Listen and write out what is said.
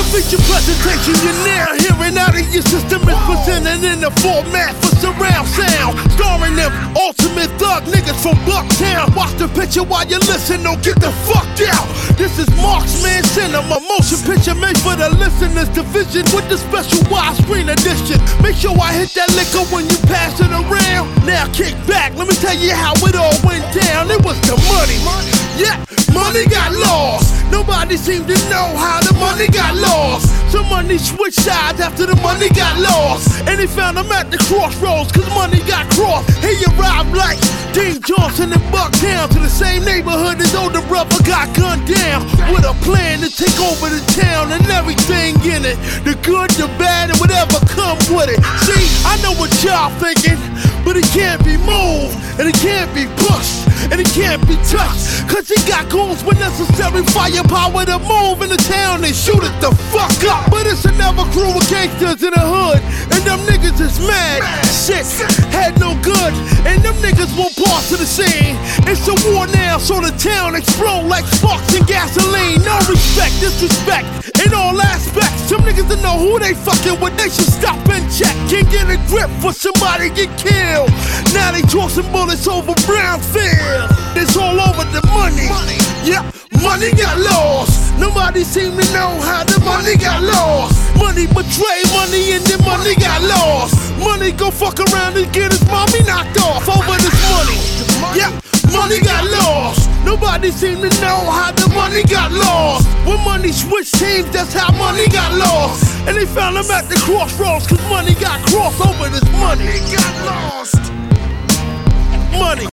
The feature presentation you're now hearing out of your system is presented in the format for surround sound, starring them ultimate thug niggas from Bucktown. Watch the picture while you listen, don't get the fuck out. This is Marksman Cinema, motion picture made for the listeners division with the special widescreen edition. Make sure I hit that liquor when you pass it around. Now kick back, let me tell you how it all went down. It was the money, yeah, money got lost. Nobody seemed to know how the money got lost. Some money switched sides after the money got lost, and they found him at the crossroads cause money got crossed. He arrived like Dean Johnson in Bucktown to the same neighborhood his older brother got gunned down, with a plan to take over the town and everything in it, the good, the bad, and whatever come with it. See, I know what y'all thinking, but it can't be moved, and it can't be pushed, and it can't be touched, cause he got goons with necessary firepower to move in the town and shoot it the fuck up. But it's another crew of gangsters in the hood, and them niggas is mad. Shit had no good, and them niggas won't pass to the scene. It's a war now, so the town explode like sparks and gasoline. No respect, disrespect in all aspects. Some niggas don't know who they fucking with, they should stop and check. Can't get a grip for somebody get killed. Now they tossing bullets over Brownfield. It's all over the money. Yeah, money got lost. Nobody seem to know how the money got lost. Money betray money and then money got lost. Money go fuck around and get his mommy knocked off over this money. Yeah, money got lost. Nobody seem to know how the money got lost. When money switched teams, that's how money got lost. And they found him at the crossroads cause money got crossed over this money. Money got lost. Money.